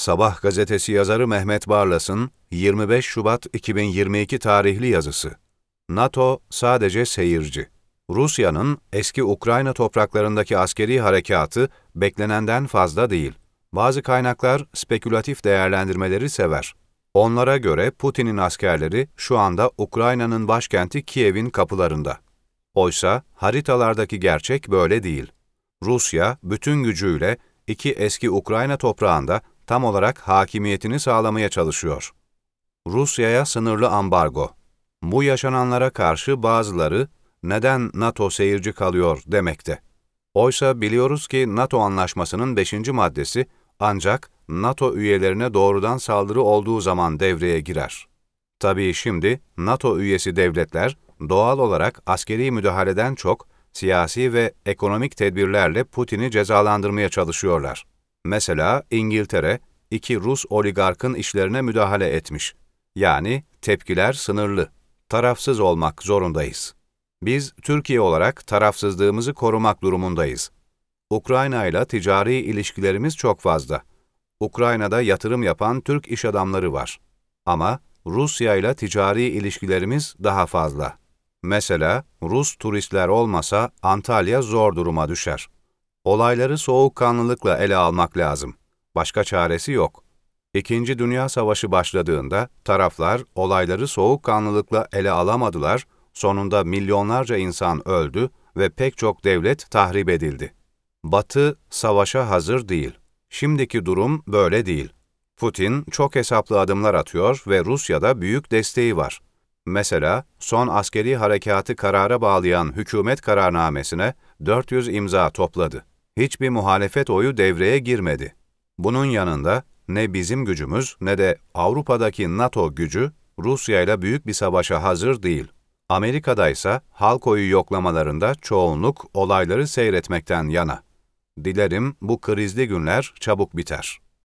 Sabah gazetesi yazarı Mehmet Barlas'ın 25 Şubat 2022 tarihli yazısı. NATO sadece seyirci. Rusya'nın eski Ukrayna topraklarındaki askeri harekatı beklenenden fazla değil. Bazı kaynaklar spekülatif değerlendirmeleri sever. Onlara göre Putin'in askerleri şu anda Ukrayna'nın başkenti Kiev'in kapılarında. Oysa haritalardaki gerçek böyle değil. Rusya bütün gücüyle iki eski Ukrayna toprağında tam olarak hakimiyetini sağlamaya çalışıyor. Rusya'ya sınırlı ambargo. Bu yaşananlara karşı bazıları neden NATO seyirci kalıyor demekte. Oysa biliyoruz ki NATO anlaşmasının 5. maddesi ancak NATO üyelerine doğrudan saldırı olduğu zaman devreye girer. Tabii şimdi NATO üyesi devletler doğal olarak askeri müdahaleden çok siyasi ve ekonomik tedbirlerle Putin'i cezalandırmaya çalışıyorlar. Mesela İngiltere, iki Rus oligarkın işlerine müdahale etmiş. Yani tepkiler sınırlı. Tarafsız olmak zorundayız. Biz Türkiye olarak tarafsızlığımızı korumak durumundayız. Ukrayna ile ticari ilişkilerimiz çok fazla. Ukrayna'da yatırım yapan Türk iş adamları var. Ama Rusya ile ticari ilişkilerimiz daha fazla. Mesela Rus turistler olmasa Antalya zor duruma düşer. Olayları soğukkanlılıkla ele almak lazım. Başka çaresi yok. İkinci Dünya Savaşı başladığında taraflar olayları soğukkanlılıkla ele alamadılar, sonunda milyonlarca insan öldü ve pek çok devlet tahrip edildi. Batı savaşa hazır değil. Şimdiki durum böyle değil. Putin çok hesaplı adımlar atıyor ve Rusya'da büyük desteği var. Mesela son askeri harekatı karara bağlayan hükümet kararnamesine 400 imza topladı. Hiçbir muhalefet oyu devreye girmedi. Bunun yanında ne bizim gücümüz ne de Avrupa'daki NATO gücü Rusya ile büyük bir savaşa hazır değil. Amerika'da ise halk oyu yoklamalarında çoğunluk olayları seyretmekten yana. Dilerim bu krizli günler çabuk biter.